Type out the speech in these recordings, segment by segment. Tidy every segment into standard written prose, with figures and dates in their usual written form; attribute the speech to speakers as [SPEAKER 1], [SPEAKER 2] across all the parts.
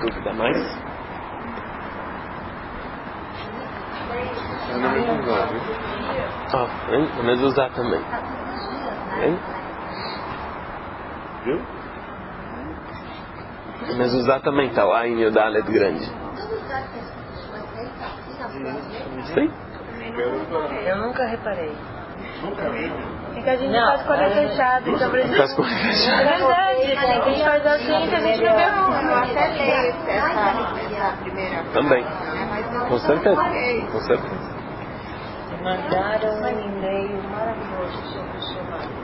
[SPEAKER 1] dúvida mais? Eu não me engano. O mezuzá também. Hein? Viu? O mezuzá também tá, o Ain e o Dalet grande. Sim?
[SPEAKER 2] Eu nunca reparei. É que a gente faz com a olho fechado, então pra gente...
[SPEAKER 1] Faz com a olho fechado.
[SPEAKER 2] É verdade, a gente faz assim que a gente não vê o...
[SPEAKER 3] Até ler essa primeira.
[SPEAKER 1] Também. Com certeza. Com certeza.
[SPEAKER 2] Mandaram um e-mail maravilhoso sobre o chamado.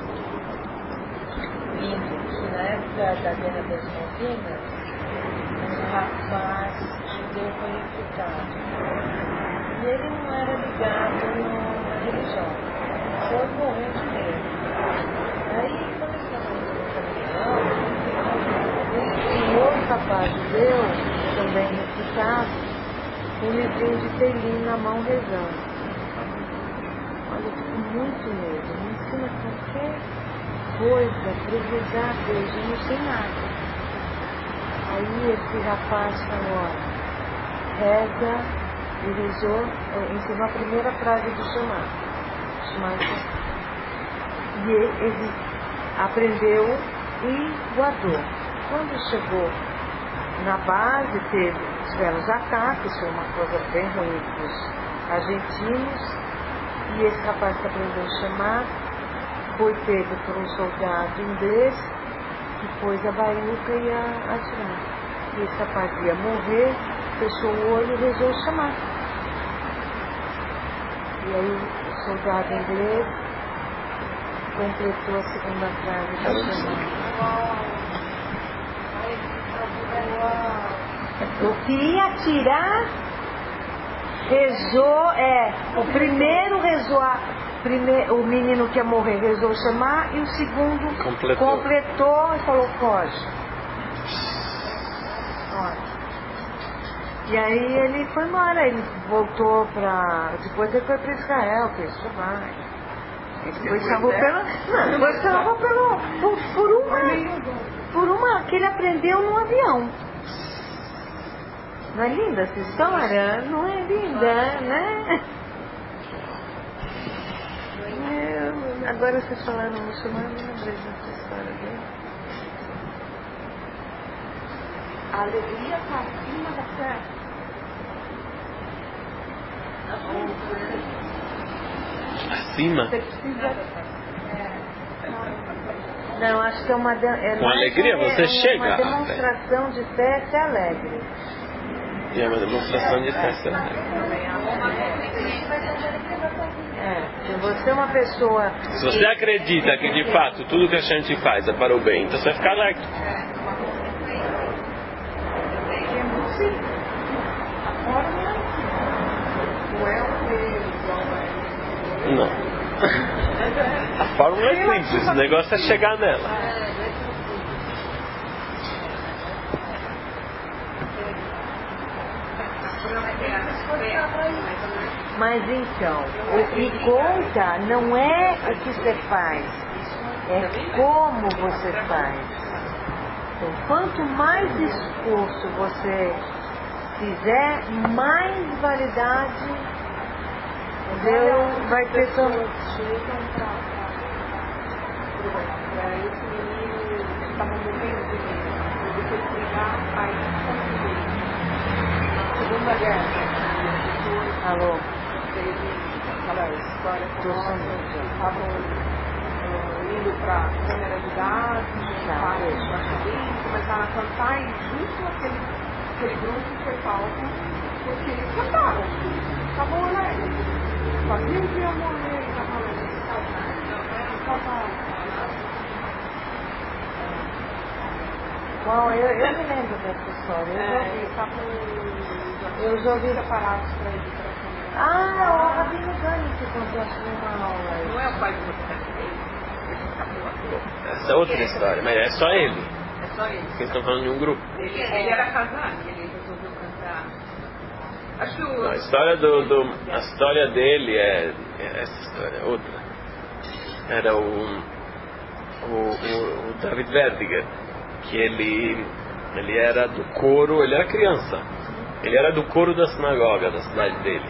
[SPEAKER 2] Lindo. Na época da Guerra das Malvinas, um rapaz judeu foi imputado. E ele não era ligado na religião. Foi morrer de medo. Aí, quando ele estava no caminhão, outro rapaz judeu, também imputado, um livrinho de telim na mão rezando. Olha, eu fico muito medo. Me ensina qualquer coisa para rezar a Deus. Eu não sei nada. Aí esse rapaz falou, olha, reza e rezou, ensinou a primeira frase do chamado. E ele aprendeu e guardou. Quando chegou na base, tiveram os ataques, foi uma coisa bem ruim para os argentinos. E esse rapaz que aprendeu a chamar foi pego por um soldado inglês que pôs a baiuca e ia atirar. E esse rapaz ia morrer, fechou o olho e rezou chamar. E aí o soldado inglês completou a segunda frase do chamar. O que ia atirar rezou, o primeiro rezou, o menino que ia morrer rezou chamar e o segundo completou e falou foge. E aí ele foi embora, ele voltou depois ele foi para Israel, fez chamar. Depois salvou por uma que ele aprendeu no avião. Não é linda essa história? Não é linda, né? Agora vocês falaram no muçulmano, eu lembrei dessa história dele.
[SPEAKER 3] A alegria está acima da fé.
[SPEAKER 1] Acima?
[SPEAKER 3] Você precisa...
[SPEAKER 2] Não, acho que é uma...
[SPEAKER 1] Com alegria você chega.
[SPEAKER 2] Uma demonstração de fé ser alegre.
[SPEAKER 1] E é uma demonstração de fé ser alegre.
[SPEAKER 2] Se você é uma pessoa...
[SPEAKER 1] Se você acredita que de fato tudo que a gente faz é para o bem, então você vai ficar alegre. Não. A fórmula é simples, o negócio é chegar nela.
[SPEAKER 2] Mas então, o que conta não é o que você faz, é como você faz. Então, quanto mais esforço você fizer, mais validade Deus vai ter tão...
[SPEAKER 3] Chegam para esse menino que estava morrendo de você explicar a Segunda Guerra.
[SPEAKER 2] Alô?
[SPEAKER 3] Teve aquela história famosa que estavam indo para a câmera de dados, praticamente, começaram a cantar e justo aquele grupo foi palco, porque eles cantaram, estavam alegres. Fazia que ia morrer, estava alegre.
[SPEAKER 2] Bom, eu me lembro dessa história. Eu já ouvi
[SPEAKER 3] separados para ele.
[SPEAKER 2] O Rabino Gani que contou uma aula.
[SPEAKER 3] Não é o pai do Moisés?
[SPEAKER 1] Essa é outra história, mas é só ele.
[SPEAKER 3] É só ele.
[SPEAKER 1] Porque eles estão falando de um grupo.
[SPEAKER 3] Ele era casado e ele resolveu cantar. Acho que
[SPEAKER 1] Não, a história dele é essa história, outra. Era o David Verdiger, que ele Ele era do coro, ele era criança. Ele era do coro da sinagoga da cidade dele.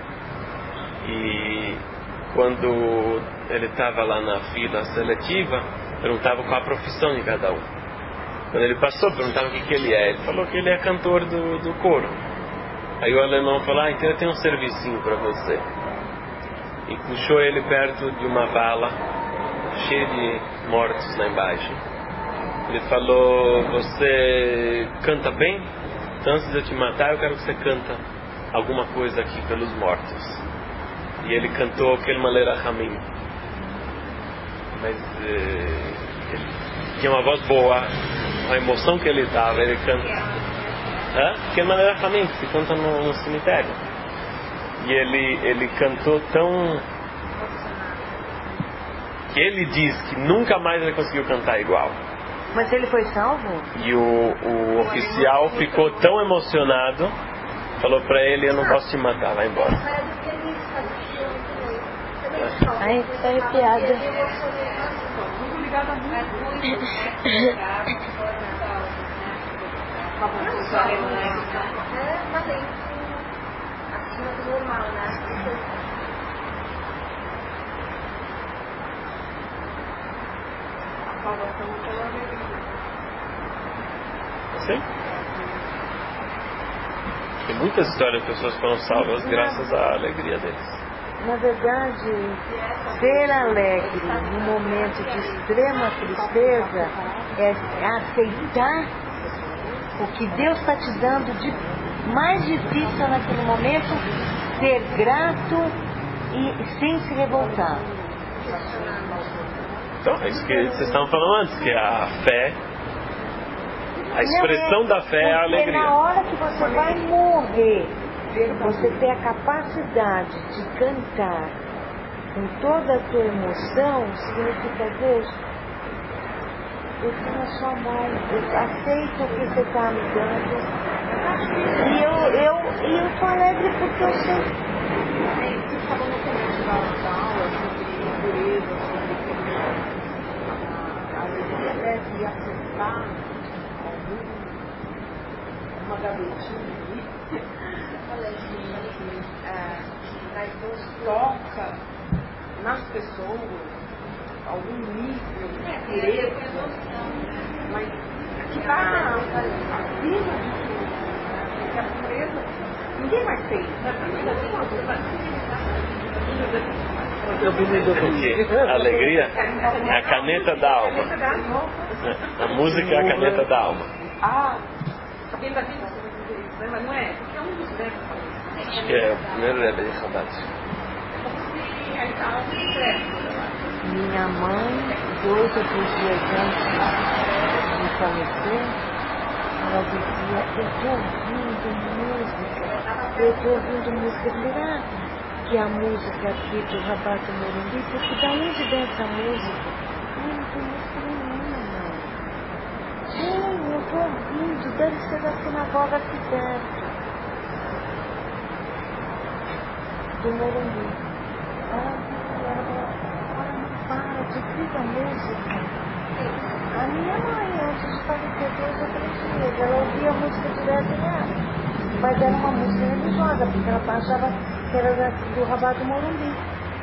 [SPEAKER 1] E quando ele estava lá na fila seletiva, perguntava qual a profissão de cada um. Quando ele passou, perguntava o que ele é. Ele falou que ele é cantor do coro. Aí o alemão falou, então eu tenho um servicinho para você. E puxou ele perto de uma vala cheia de mortos lá embaixo. Ele falou, você canta bem? Então antes de eu te matar, eu quero que você canta alguma coisa aqui pelos mortos. E ele cantou aquele Malera Hamim. Mas ele tinha uma voz boa, a emoção que ele dava, ele canta. Aquele Malera Hamim, que se canta no cemitério. E ele cantou tão... que ele diz que nunca mais ele conseguiu cantar igual.
[SPEAKER 2] Mas ele foi salvo?
[SPEAKER 1] E o oficial ficou tão emocionado, falou pra ele, eu não posso te matar, vai embora.
[SPEAKER 2] Ai, tá arrepiada.
[SPEAKER 4] Mas é acima do normal, né?
[SPEAKER 3] Salvação pela alegria.
[SPEAKER 1] Sim. Tem muitas histórias de pessoas que foram salvas graças à alegria deles.
[SPEAKER 2] Na verdade, ser alegre num momento de extrema tristeza é aceitar o que Deus está te dando de mais difícil naquele momento, ser grato e sem se revoltar.
[SPEAKER 1] Então, é isso que vocês estavam falando antes, que a fé, a expressão da fé é a
[SPEAKER 2] Porque
[SPEAKER 1] alegria.
[SPEAKER 2] na hora que você vai morrer, você tem a capacidade de cantar com toda a tua emoção, significa, Deus, eu estou na sua mão, eu aceito o que você está me dando, e eu estou alegre porque eu sei.
[SPEAKER 3] Você falou no começo da aula sobre pureza, sobre a alegria deve acessar uma gavetinha ali, que toca nas pessoas algum nível de pureza, mas que está acima de tudo, porque a pureza ninguém mais tem,
[SPEAKER 1] A alegria é a caneta da alma. A música é a caneta da alma.
[SPEAKER 3] Alguém da vida dizer isso, né? Mas não é, porque é um dos verbos.
[SPEAKER 1] Acho que é o primeiro Rebbe de Chabad.
[SPEAKER 2] Minha mãe, 2 ou 3 dias antes de falecer, ela dizia, eu estou ouvindo música. Será que a música aqui do Rabato Morumbi, porque da onde vem essa música? Não tem música nenhuma, mãe. Sim, eu estou ouvindo, deve ser da sinagoga aqui perto. Do Morumbi. Ela não para de ouvir a música. A minha mãe, antes de falecer 2 ou 3 dias, ela ouvia a música direto nela. Mas era uma música religiosa, porque ela achava que era do Rabato Morumbi.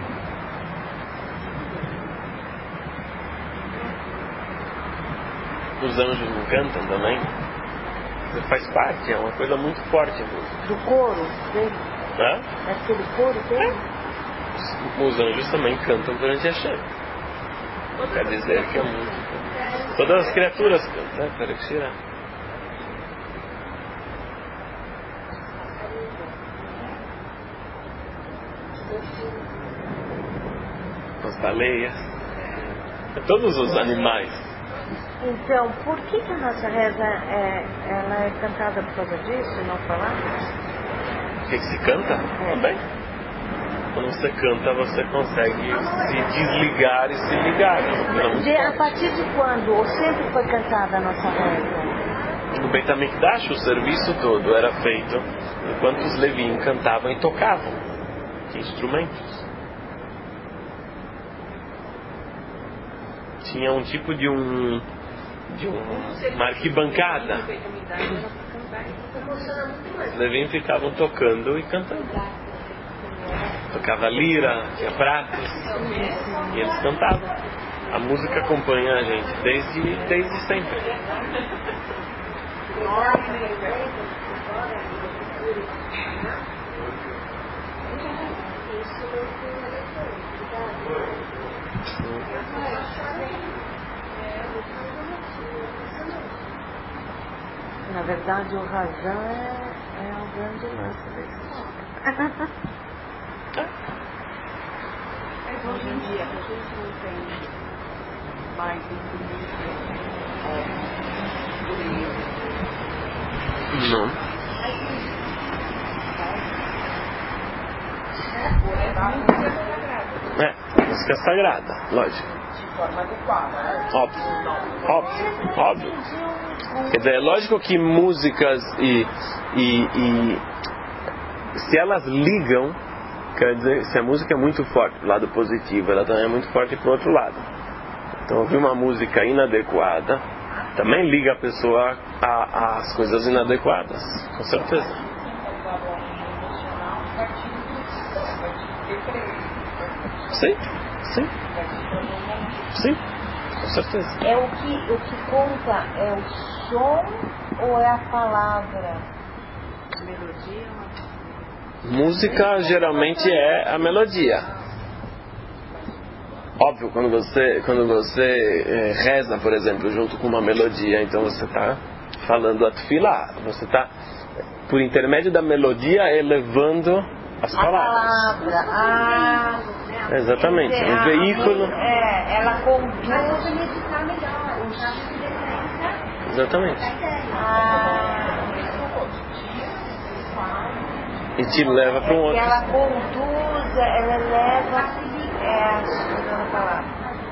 [SPEAKER 1] Os anjos não cantam também? Faz parte, é uma coisa muito forte a música.
[SPEAKER 2] Do coro dele?
[SPEAKER 1] Hã?
[SPEAKER 2] Aquele coro dele?
[SPEAKER 1] Os anjos também cantam perante Hashem. Quer dizer que a música... Todas as criaturas cantam, né? Para tirar. As baleias. Todos os animais.
[SPEAKER 2] Então, por que a nossa reza ela é cantada por causa disso e não falada?
[SPEAKER 1] O que se canta? Também. Quando você canta, você consegue se desligar e se ligar.
[SPEAKER 2] A partir de quando? Ou sempre foi cantada a nossa reza?
[SPEAKER 1] No Beit HaMikdash, o serviço todo era feito enquanto os Levim cantavam e tocavam. Que instrumentos. Tinha um tipo de uma arquibancada. Os Levin ficavam tocando e cantando. Tocava lira, tinha pratos, e eles cantavam. A música acompanha a gente desde sempre.
[SPEAKER 2] Na verdade, o razão é o grande lance desse.
[SPEAKER 3] Hoje em dia, a gente não tem mais
[SPEAKER 1] Não. Música sagrada, lógico.
[SPEAKER 3] de forma adequada, né?
[SPEAKER 1] Óbvio. Quer dizer, é lógico que músicas e se elas ligam, quer dizer, se a música é muito forte pro lado positivo, ela também é muito forte pro outro lado. Então ouvir uma música inadequada também liga a pessoa às coisas inadequadas, com certeza. Sim, com certeza.
[SPEAKER 2] É o que conta é o som ou é a palavra?
[SPEAKER 3] A melodia.
[SPEAKER 1] Música geralmente é a melodia. Óbvio, quando você reza, por exemplo, junto com uma melodia, então você está falando a tefilá, você está, por intermédio da melodia, elevando as palavras.
[SPEAKER 2] A palavra,
[SPEAKER 1] exatamente, um veículo.
[SPEAKER 2] Ela conduz.
[SPEAKER 1] Exatamente. E te leva para um outro.
[SPEAKER 2] Ela conduz, ela leva. A palavra.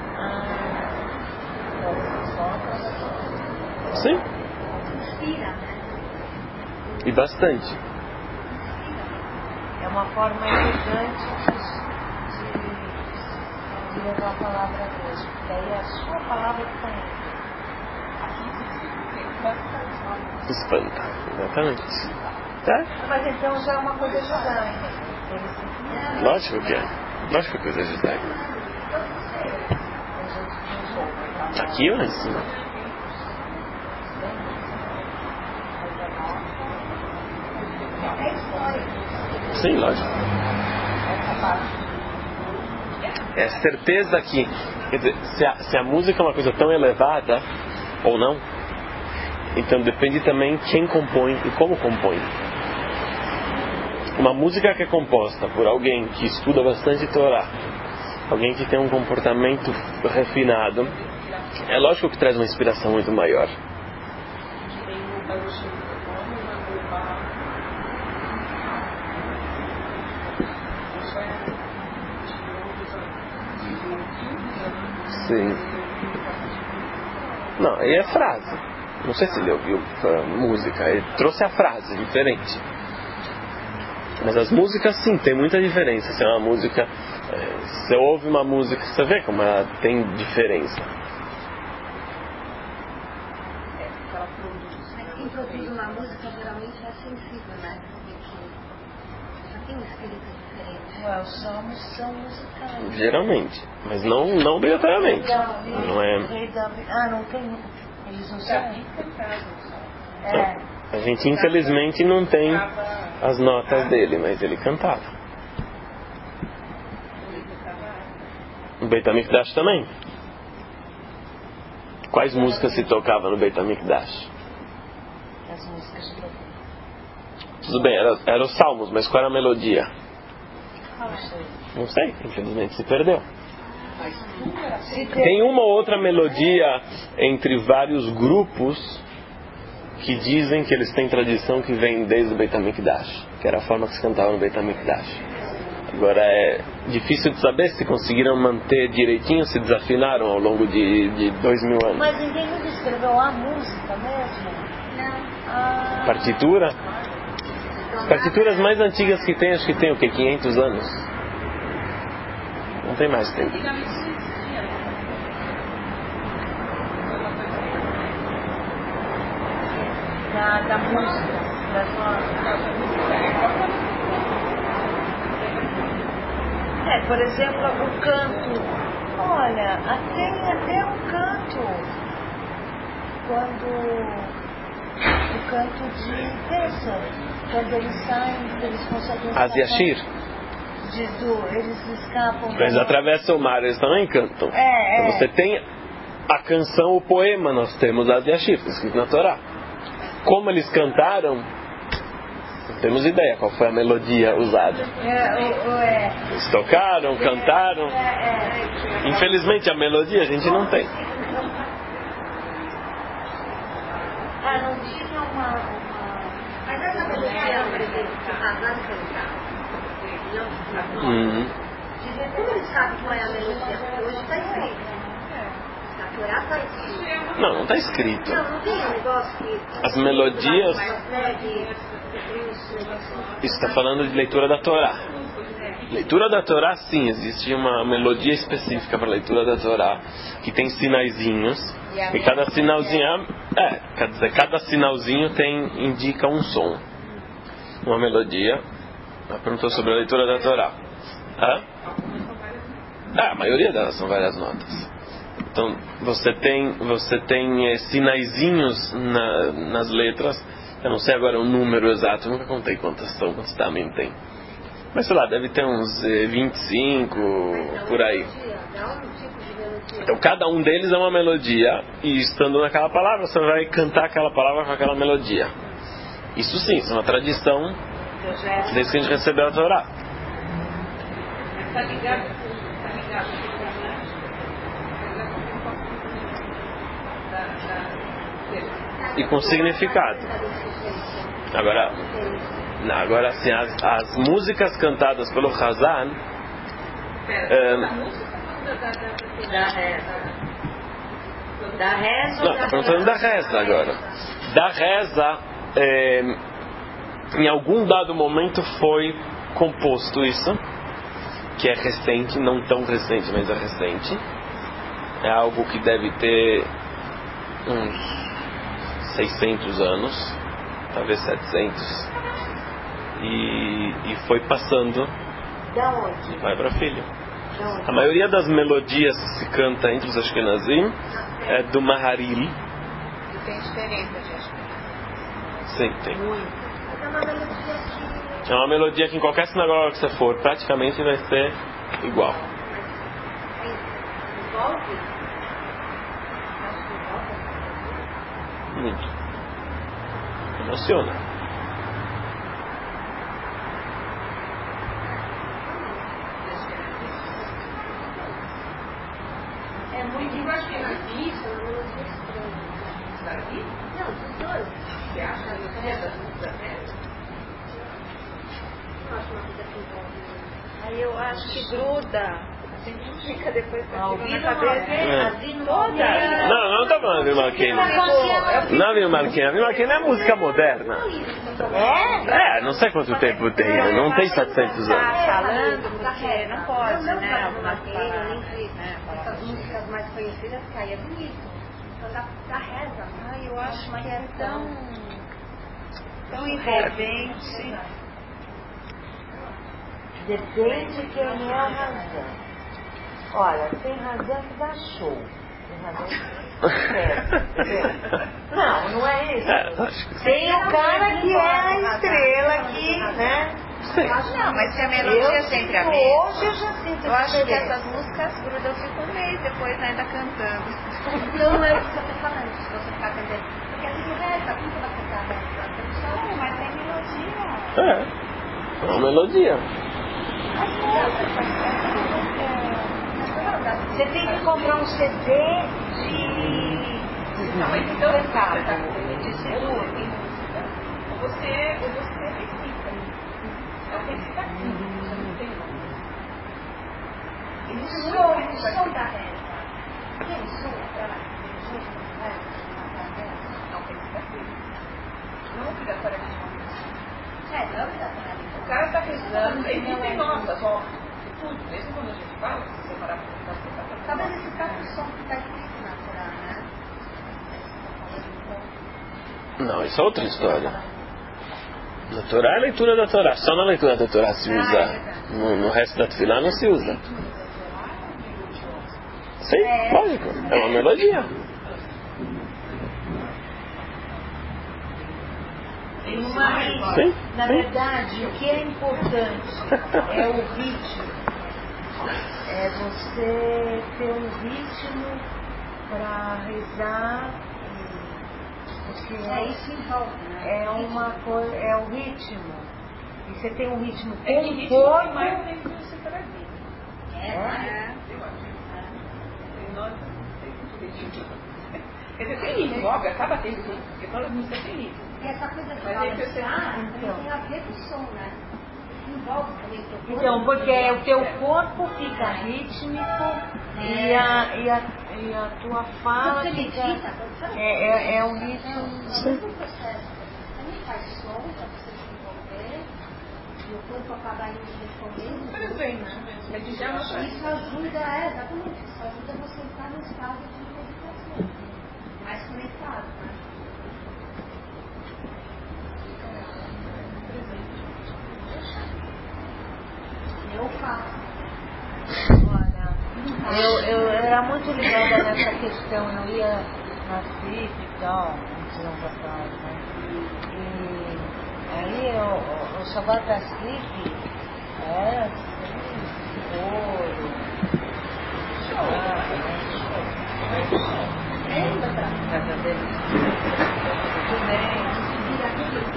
[SPEAKER 1] Sim. E bastante.
[SPEAKER 2] É uma forma elegante de levar a palavra a Deus, porque aí é a sua palavra que está indo.
[SPEAKER 1] Espanta, exatamente. Tá?
[SPEAKER 2] Mas então já é uma coisa judaica.
[SPEAKER 1] Lógico que é. Lógico que é coisa judaica. Aqui ou lá em cima? Sim, lógico. É certeza que, quer dizer, se a música é uma coisa tão elevada ou não, então depende também quem compõe e como compõe. Uma música que é composta por alguém que estuda bastante Torá, alguém que tem um comportamento refinado, é lógico que traz uma inspiração muito maior. Sim. Não, aí é frase. Não sei se ele ouviu música, ele trouxe a frase, diferente. Mas as músicas sim, tem muita diferença. Se é uma música, você ouve uma música, você vê como ela tem diferença.
[SPEAKER 4] Quem produz uma música geralmente é sensível, né? Já tem um espírito diferente.
[SPEAKER 2] Os salmos são musicais.
[SPEAKER 1] Geralmente, mas não obrigatoriamente. Não é.
[SPEAKER 2] Não tem. Eles não são.
[SPEAKER 1] A gente infelizmente não tem as notas dele, mas ele cantava. No Beit HaMikdash também. Quais músicas se tocava no Beit HaMikdash?
[SPEAKER 2] As músicas de louvor.
[SPEAKER 1] Tudo bem, eram os salmos, mas qual era a melodia? Não sei, infelizmente se perdeu. Tem uma ou outra melodia entre vários grupos que dizem que eles têm tradição que vem desde o Beit HaMikdash, que era a forma que se cantava no Beit HaMikdash. Agora é difícil de saber se conseguiram manter direitinho, se desafinaram ao longo de 2000 anos.
[SPEAKER 2] Mas ninguém nunca escreveu a música mesmo?
[SPEAKER 4] Não.
[SPEAKER 1] Partitura? As partituras mais antigas que tem, acho que tem o quê? 500 anos? Não tem mais tempo.
[SPEAKER 2] da música, das notas. Por exemplo, o canto. Olha, até o canto. O canto de bênção. Quando eles saem, eles conseguem escapar.
[SPEAKER 1] As Yashir.
[SPEAKER 2] Eles escapam.
[SPEAKER 1] Eles atravessam o mar, eles também cantam. Então você tem a canção, o poema, nós temos as Yashir, escrito na Torá. Como eles cantaram, não temos ideia qual foi a melodia usada. Eles tocaram, cantaram. Infelizmente a melodia a gente não tem.
[SPEAKER 2] Não tinha uma...
[SPEAKER 4] Mas essa melodia, por exemplo, que o Hazan cantava, como ele sabe qual é a melodia? Porque hoje está escrito. Na Torá está escrito.
[SPEAKER 1] Não está escrito.
[SPEAKER 4] Não tem um negócio que...
[SPEAKER 1] As melodias... Isso está falando de leitura da Torá. Leitura da Torá, sim, existe uma melodia específica para a leitura da Torá, que tem sinaizinhos, e cada sinalzinho quer dizer, cada sinalzinho indica um som. Uma melodia. Ela perguntou sobre a leitura da Torá. A maioria delas são várias notas. Então você tem sinaizinhos nas letras. Eu não sei agora o número exato, nunca contei quantos também tem. Mas sei lá, deve ter uns 25 por aí. Então cada um deles é uma melodia, e estando naquela palavra você vai cantar aquela palavra com aquela melodia. Isso sim, isso é uma tradição desde que a gente recebeu a Torá.
[SPEAKER 3] Está ligado.
[SPEAKER 1] E com significado. Agora assim, as músicas cantadas pelo Hazan,
[SPEAKER 2] da reza.
[SPEAKER 1] Não, está perguntando da reza agora. Da reza, em algum dado momento foi composto isso, que é recente, não tão recente, mas é recente. É algo que deve ter uns 600 anos, talvez 700. E foi passando.
[SPEAKER 2] Da onde?
[SPEAKER 1] Vai para filho. A maioria das melodias que se canta entre os Ashkenazim é do Maharil.
[SPEAKER 3] E tem diferença de Ashkenazim?
[SPEAKER 1] Sim, tem.
[SPEAKER 2] Muito.
[SPEAKER 1] É uma melodia que em qualquer sinagoga que você for, praticamente vai ser igual. Muito. Emociona.
[SPEAKER 3] É muito Ashkenazim, isso é uma melodia estranha. Não, dos dois. Você acha que da reza?
[SPEAKER 2] Aí eu acho que gruda. A gente fica depois com
[SPEAKER 3] ouvindo
[SPEAKER 2] na cabeça. Toda.
[SPEAKER 1] Não estou falando de Marquina. Não, de Marquina. De Marquina é música moderna. Não sei quanto tempo tem. Não tem 700 anos.
[SPEAKER 2] Falando porque não pode, né? Algumas palavras.
[SPEAKER 4] Essas músicas mais conhecidas caem, é bonito. Então da reza.
[SPEAKER 2] Eu acho que é tão envolvente. Depende de quem é o razão. Olha, tem razão que dá show. Tem razão que não é isso. Tem o cara que é a estrela aqui, né?
[SPEAKER 3] Não, mas se a melodia é sempre a mesma.
[SPEAKER 2] Hoje eu já sinto.
[SPEAKER 3] Eu acho que essas músicas grudam, fica um mês depois ainda cantando.
[SPEAKER 4] Não é isso que eu estou falando, se você ficar cantando. Porque a gente reza, como que você está rezando?
[SPEAKER 3] Não, mas tem melodia.
[SPEAKER 1] É uma melodia.
[SPEAKER 2] Você tem que comprar um CD de
[SPEAKER 3] De seguro. Ou você recita. É o recitativo. Você não tem nome.
[SPEAKER 4] Isso da reza. Isso é
[SPEAKER 3] Não, recitativo. Não obrigatoriamente uma música.
[SPEAKER 4] não obrigatoriamente.
[SPEAKER 3] O cara está rezando, ele tem notas, ó. Tudo, mesmo quando a gente fala, se você parar para pensar,
[SPEAKER 4] Talvez esse próprio som que está escrito na Torá, né?
[SPEAKER 1] Não, isso é outra história. Na Torá é a leitura da Torá. Só na leitura da Torá se usa. No resto da Tefilá não se usa. Sim, lógico. É uma melodia. Sim,
[SPEAKER 2] na verdade, o que é importante é o ritmo. É você ter um ritmo para rezar. Porque
[SPEAKER 4] isso envolve, né?
[SPEAKER 2] é uma coisa, é o ritmo. E você tem um ritmo com o corpo.
[SPEAKER 3] Quer dizer, tem ritmo, óbvio, acaba tendo ritmo, porque toda música tem ritmo.
[SPEAKER 4] E essa coisa de balançar tem a ver com o som, né? Envolve também o teu corpo.
[SPEAKER 2] Então, porque o teu corpo fica rítmico e a tua fala fica... É um ritmo...
[SPEAKER 4] O processo também faz som para você se envolver e o corpo acaba indo respondendo.
[SPEAKER 3] Presente, né?
[SPEAKER 4] Isso ajuda, exatamente, isso ajuda você a entrar no estado de meditação, mais conectado, né? Eu faço.
[SPEAKER 2] Olha, eu era muito ligada nessa questão, eu ia na CIP e tal, uns anos atrás, né? E aí o Shabbat da CIP era assim, ouro, casa dele, tudo bem,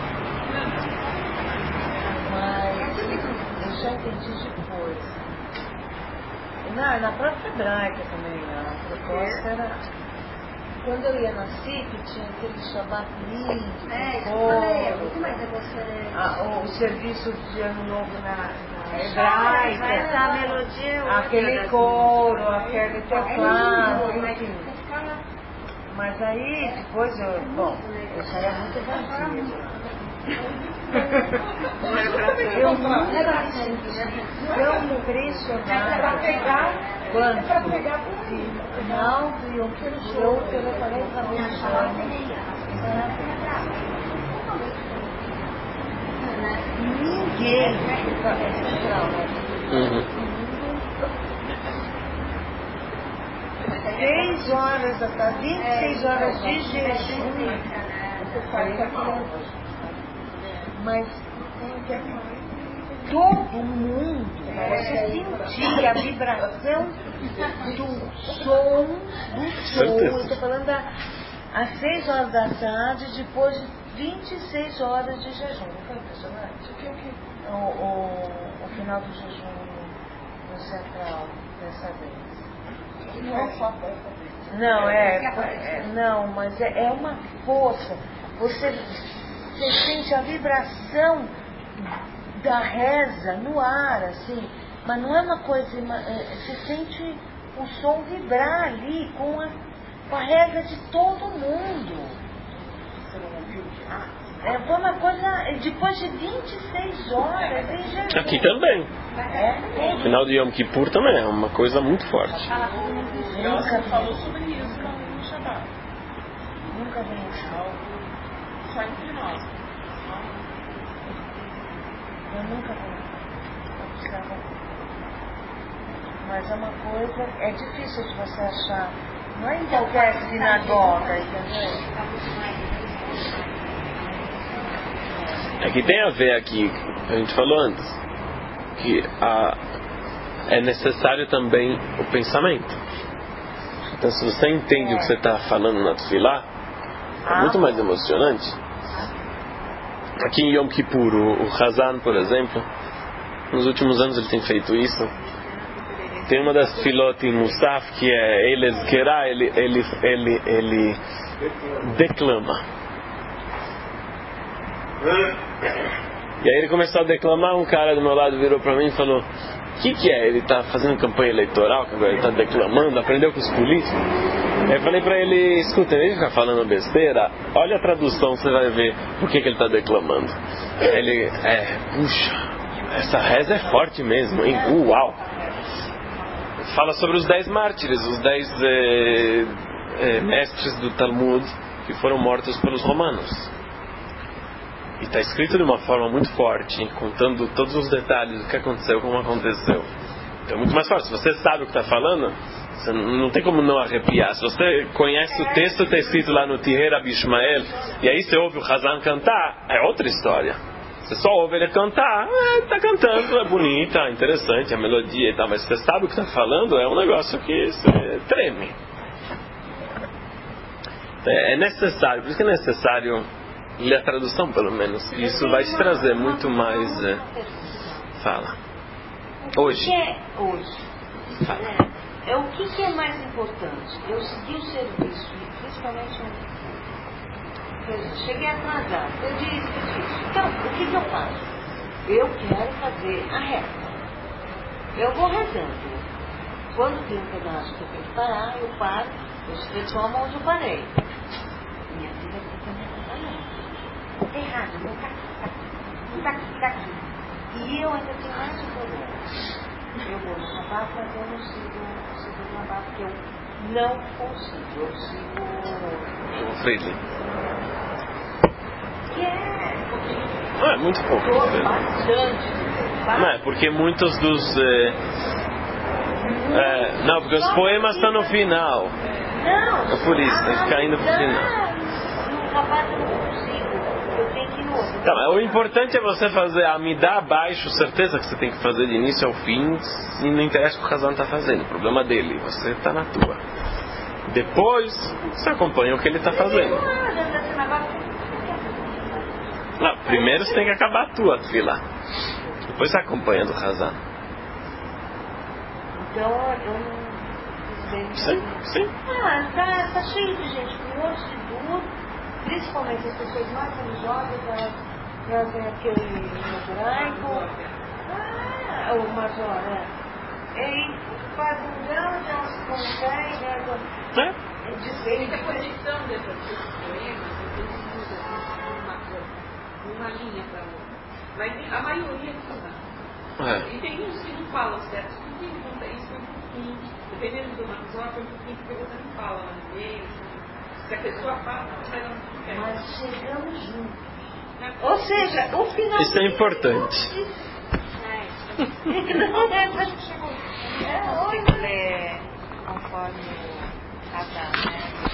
[SPEAKER 2] mas eu já entendi depois. Na própria hebraica também, a proposta era... Quando eu ia na CIP, tinha aquele Shabbat lindo,
[SPEAKER 4] muito mais emocionante.
[SPEAKER 2] o serviço de Ano Novo na hebraica,
[SPEAKER 4] a melodia,
[SPEAKER 2] aquele coro, aquele teclado, enfim. Mas aí, depois eu saía muito vazia. Eu nunca senti tão impressionada quanto não viu que eu falei para minha ninguém é central, né? 6 horas da tarde, 26 horas de jejum. Mas todo mundo, você sentia a vibração do som, eu estou falando às 6 horas da tarde, depois de 26 horas de jejum. Não foi impressionante? O final do jejum no central, dessa vez.
[SPEAKER 3] Não é só dessa vez.
[SPEAKER 2] Não, mas é uma força. Você sente a vibração da reza no ar, assim, mas não é uma coisa, você sente o som vibrar ali com a reza de todo mundo.
[SPEAKER 3] Você não ouviu de nada?
[SPEAKER 2] Foi uma coisa, depois de 26 horas, em jejum.
[SPEAKER 1] Aqui também. O final de Yom Kippur também é uma coisa muito forte.
[SPEAKER 3] Você falou sobre isso no Shabbat.
[SPEAKER 2] Nunca vi isso.
[SPEAKER 3] Só entre nós.
[SPEAKER 2] Eu nunca vi. Mas é uma coisa, é difícil de você achar. Não é em qualquer sinagoga, entendeu?
[SPEAKER 1] É que tem a ver aqui, a gente falou antes, que é necessário também o pensamento. Então se você entende o que você está falando na Tefilá, é muito mais emocionante. Aqui em Yom Kippur, o Hazan, por exemplo, nos últimos anos ele tem feito isso. Tem uma das filot em Musaf que é ele declama. E aí ele começou a declamar, um cara do meu lado virou pra mim e falou: o que é? Ele tá fazendo campanha eleitoral, que agora ele tá declamando, aprendeu com os políticos? Aí eu falei pra ele: escuta, ele fica falando besteira, olha a tradução, você vai ver por que ele tá declamando. Ele, puxa, essa reza é forte mesmo, hein? Uau! Fala sobre os 10 mártires, os 10 mestres do Talmud, que foram mortos pelos romanos. E está escrito de uma forma muito forte, contando todos os detalhes do que aconteceu, como aconteceu. Então é muito mais forte. Se você sabe o que está falando, você não tem como não arrepiar. Se você conhece o texto, está escrito lá no Tiher Abishmael, e aí você ouve o Hazan cantar, é outra história. Você só ouve ele cantar, está cantando, é bonita, é interessante a melodia e tal, mas você sabe o que está falando, é um negócio que você treme. É necessário, por isso que é necessário ler a tradução, pelo menos. Isso vai te trazer muito mais. Fala. Hoje.
[SPEAKER 2] Fala. O que é mais importante? Eu segui o serviço, principalmente cheguei atrasado, eu disse. Então, o que eu faço? Eu quero fazer a reza. Eu vou rezando. Quando tem um pedaço que eu tenho que parar, eu paro, eu retomo onde eu parei. Minha filha fica me atrapalhando. Errado, não tá aqui. E eu ainda tenho mais um problema. Eu vou no rabá, mas eu não sigo o rabá, porque eu não consigo. Eu sigo
[SPEAKER 1] O Friedrich.
[SPEAKER 2] Que é
[SPEAKER 1] Não, é muito pouco.
[SPEAKER 2] Bastante.
[SPEAKER 1] Não, é porque muitos dos... não, porque os poemas estão no final.
[SPEAKER 2] Não.
[SPEAKER 1] É por isso, tem que ficar indo pro final.
[SPEAKER 2] No rabá eu não consigo. Eu tenho que ir no outro.
[SPEAKER 1] Então, o importante é você fazer a Amidá abaixo, certeza que você tem que fazer de início ao fim, e não interessa o que o Hazan está fazendo, o problema dele, você está na tua. Depois, você acompanha o que ele está fazendo. Não, primeiro você tem que acabar a tua fila, depois você acompanha do Hazan.
[SPEAKER 2] Então, eu não...
[SPEAKER 1] Sim.
[SPEAKER 2] Tá cheio de gente, com um monte de dúvida. Principalmente as pessoas mais religiosas, trazem aquele hebraico, o major, e faz um grande, elas se conseguem,
[SPEAKER 3] Essa conexão desses poemas, eles usam uma linha para outra. Mas a maioria não. E tem uns que não falam certo, porque isso é um pouquinho, dependendo do major, tem um pouquinho que você não fala lá no meio. Se a pessoa fala, ela não quer.
[SPEAKER 2] Mas chegamos juntos. Ou seja, o final...
[SPEAKER 1] Isso é importante.
[SPEAKER 2] Não consigo ler conforme o Hazan,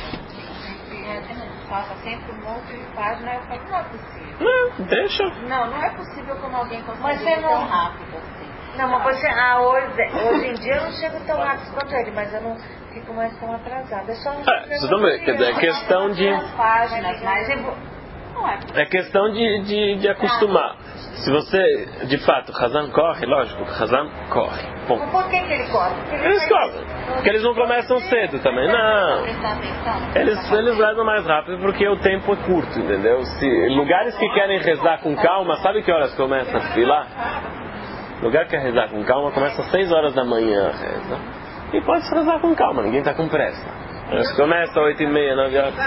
[SPEAKER 2] passa sempre um monte de página, eu falo, não é possível.
[SPEAKER 1] Não, deixa.
[SPEAKER 2] Não é possível como alguém consegue ler tão rápido assim. Não, mas você, hoje em dia eu não chego tão rápido quanto ele, mas eu não fico mais tão atrasada. É só
[SPEAKER 1] você também, quer dizer, é questão de...
[SPEAKER 2] páginas, mas
[SPEAKER 1] é questão de acostumar. Se você, de fato, o Hazan corre, lógico, o Hazan corre. Bom,
[SPEAKER 2] por que ele corre?
[SPEAKER 1] eles correm. Porque eles não começam cedo também. Não. Eles rezam mais rápido porque o tempo é curto, entendeu? Se lugares que querem rezar com calma, sabe que horas começa a filar? Lugar que quer rezar com calma começa às 6 horas da manhã, reza. E pode rezar com calma, ninguém está com pressa. Eles começam às 8h30, 9 horas.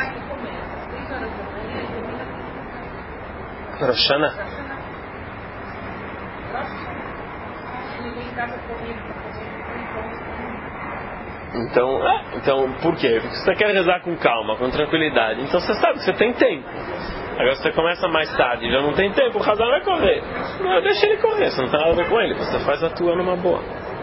[SPEAKER 1] Rosh Hashanah. Então, por quê? Porque você quer rezar com calma, com tranquilidade. Então você sabe que você tem tempo. Agora você começa mais tarde, já não tem tempo, o Hazan vai correr. Não, deixa ele correr, você não tem nada a ver com ele, você faz a tua numa boa.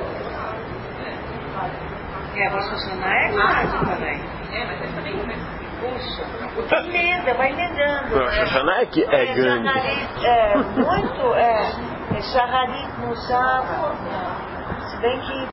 [SPEAKER 2] A Rosh Hashanah é grande também.
[SPEAKER 3] Mas ele também começa.
[SPEAKER 2] Puxa, emenda, vai emendando.
[SPEAKER 1] Rosh Hashanah é que é grande.
[SPEAKER 2] Muito, Shaharit, Musaf, se bem que